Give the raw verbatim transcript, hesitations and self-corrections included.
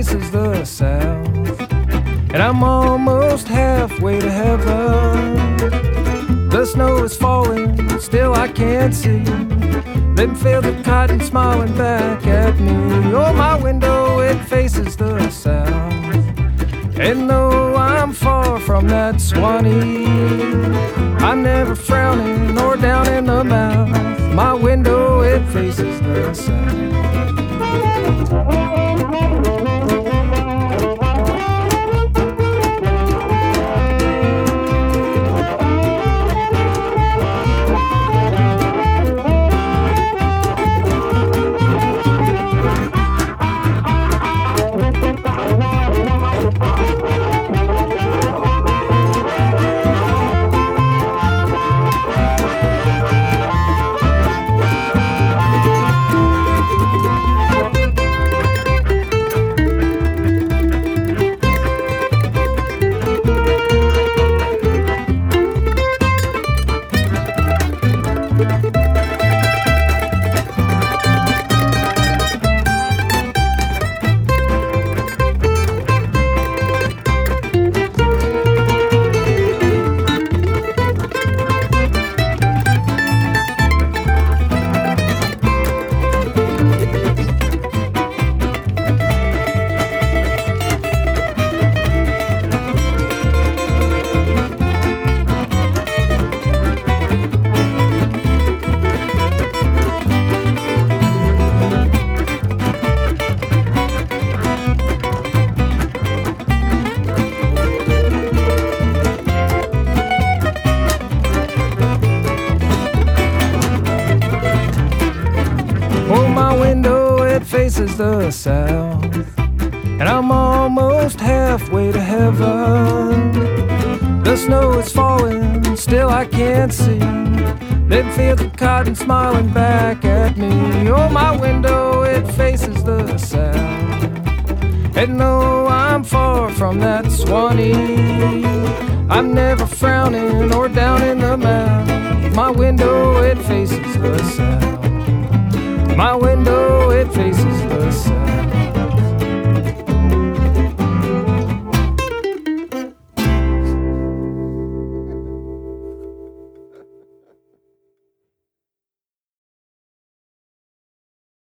faces the south, and I'm almost halfway to heaven. The snow is falling, still I can't see them fields of cotton smiling back at me. Oh, my window, it faces the south, and though I'm far from that Swanee, I'm never frowning or down in the mouth. My window, it faces the south. Faces the south, and I'm almost halfway to heaven. The snow is falling, still I can't see them fields of cotton smiling back at me. Oh, my window, it faces the south, and though I'm far from that Swanee, I'm never frowning or down in the mouth. My window, it faces the south. My window